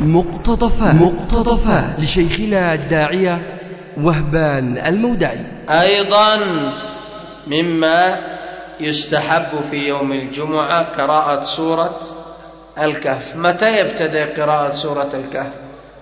مقتطفات لشيخنا الداعية وهبان المودعي. أيضا مما يستحب في يوم الجمعة قراءة سورة الكهف. متى يبتدئ قراءة سورة الكهف؟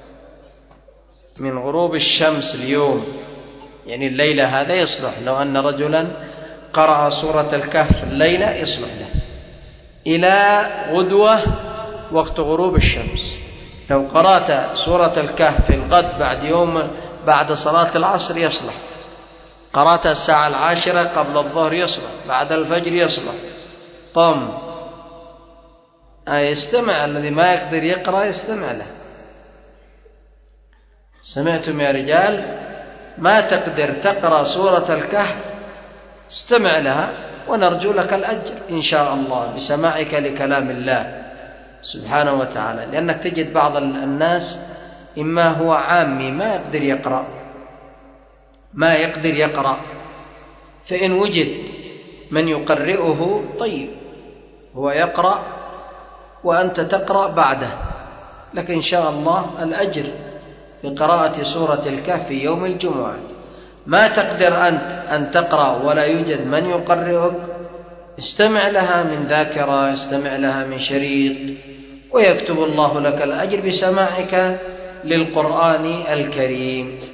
من غروب الشمس اليوم، يعني الليلة هذا يصلح. لو أن رجلا قرأ سورة الكهف الليلة يصلح له إلى غدوة وقت غروب الشمس. لو قرأت سورة الكهف في الغد بعد صلاة العصر يصلح. قرأت الساعة 10 قبل الظهر يصلح، بعد الفجر يصلح. يستمع. الذي ما يقدر يقرأ يستمع له. سمعتم يا رجال؟ ما تقدر تقرأ سورة الكهف استمع لها، ونرجو لك الأجر إن شاء الله بسماعك لكلام الله سبحانه وتعالى. لأنك تجد بعض الناس إما هو عامي ما يقدر يقرأ، فإن وجد من يقرئه طيب، هو يقرأ وأنت تقرأ بعده، لكن إن شاء الله الأجر بقراءة سورة الكهف في يوم الجمعة. ما تقدر أنت أن تقرأ ولا يوجد من يقرئك، استمع لها من ذاكرة، استمع لها من شريط، ويكتب الله لك الأجر بسماعك للقرآن الكريم.